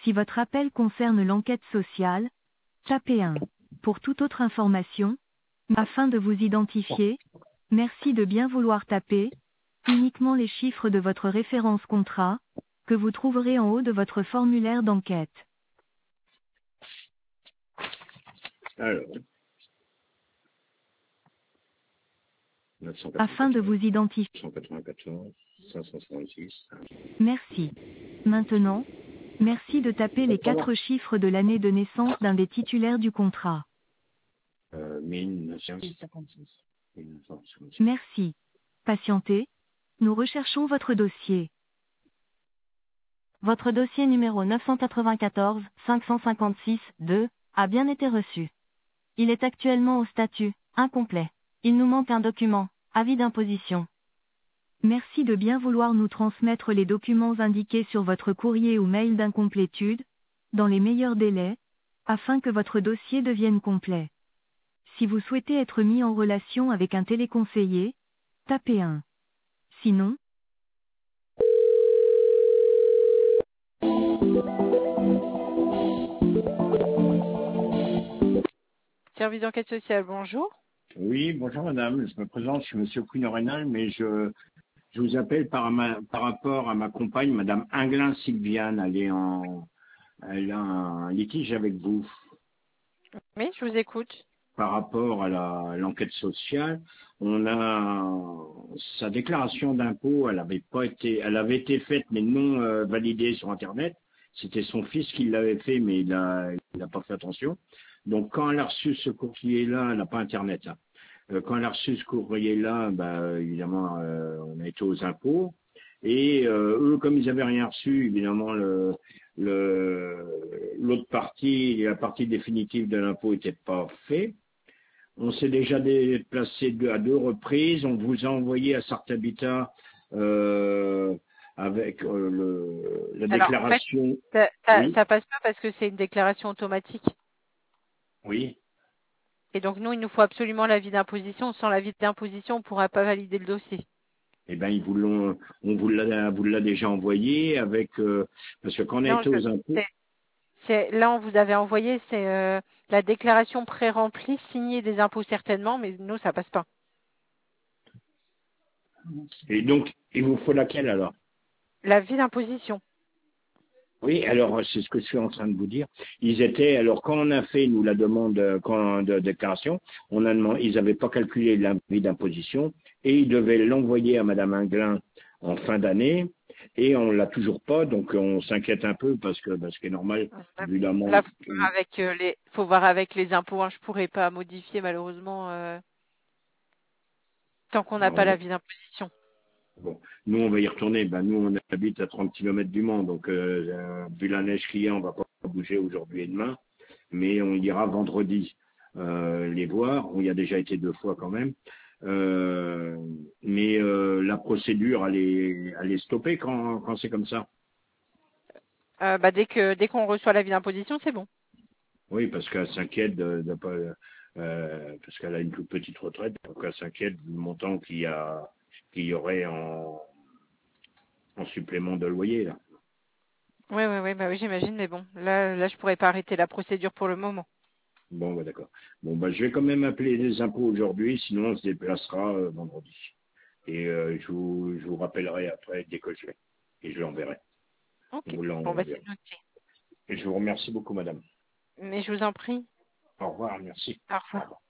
Si votre appel concerne l'enquête sociale, tapez 1. Pour toute autre information, afin de vous identifier, merci de bien vouloir taper uniquement les chiffres de votre référence contrat, que vous trouverez en haut de votre formulaire d'enquête. Alors, Afin de vous 994, identifier. 194, 566. Merci. Maintenant, merci de taper les 4 chiffres de l'année de naissance d'un des titulaires du contrat. 1956. Merci. Patientez. Nous recherchons votre dossier. Votre dossier numéro 994 556 2 a bien été reçu. Il est actuellement au statut incomplet. Il nous manque un document, avis d'imposition. Merci de bien vouloir nous transmettre les documents indiqués sur votre courrier ou mail d'incomplétude, dans les meilleurs délais, afin que votre dossier devienne complet. Si vous souhaitez être mis en relation avec un téléconseiller, tapez 1. Sinon, service d'enquête sociale, bonjour. Oui, bonjour madame, je me présente, je suis monsieur Quino Rénal, mais je vous appelle par rapport à ma compagne, madame Inglin Sylviane, elle a un litige avec vous Oui, je vous écoute. par rapport à l'enquête sociale. On a sa déclaration d'impôt, elle avait été faite mais non validée sur internet. C'était son fils qui l'avait fait, mais il n'a pas fait attention. Donc quand elle a reçu ce courrier-là, elle n'a pas internet, hein. Quand elle a reçu ce courrier-là, bah, évidemment, on a été aux impôts. Et eux, comme ils n'avaient rien reçu, évidemment, l'autre partie, la partie définitive de l'impôt n'était pas faite. On s'est déjà déplacé à 2 reprises. On vous a envoyé à Sarthabitat avec la Alors, en fait, déclaration. Oui, ça passe pas parce que c'est une déclaration automatique. oui. Et donc, nous, il nous faut absolument l'avis d'imposition. Sans l'avis d'imposition, on ne pourra pas valider le dossier. Eh ben, on vous l'a déjà envoyé avec, parce que quand on a Non, été aux impôts, là, on vous avait envoyé, c'est la déclaration pré-remplie, signée des impôts certainement, mais nous, ça passe pas. et donc, il vous faut laquelle alors? L'avis d'imposition. Oui, alors c'est ce que je suis en train de vous dire. Alors quand on a fait nous la demande de déclaration, ils n'avaient pas calculé l'avis d'imposition et ils devaient l'envoyer à Madame Inglin en fin d'année et on l'a toujours pas, donc on s'inquiète un peu parce que ce qui est normal vu la Là, manque. faut voir avec les impôts. Hein. Je pourrais pas modifier malheureusement tant qu'on n'a pas l'avis d'imposition. Bon, nous on va y retourner. Ben nous on habite à 30 km du Mans, donc vu la neige qu'il y a, on va pas bouger aujourd'hui et demain, mais on ira vendredi les voir. On y a déjà été 2 fois quand même. Mais la procédure, elle est stoppée quand c'est comme ça. Dès qu'on reçoit l'avis d'imposition, c'est bon. Oui, parce qu'elle s'inquiète de pas, parce qu'elle a une toute petite retraite, donc elle s'inquiète du montant qu'il y aurait en supplément de loyer là. Oui, bah oui, j'imagine, mais bon, là, je pourrais pas arrêter la procédure pour le moment. Bon, bah, d'accord. Bon, bah, je vais quand même appeler les impôts aujourd'hui, sinon on se déplacera vendredi. Et je vous rappellerai après dès que je l'ai. Et je l'enverrai. On Ok. vous Bon, bah l'enverra. c'est noté. Et je vous remercie beaucoup, madame. Mais je vous en prie. Au revoir, merci. Au revoir.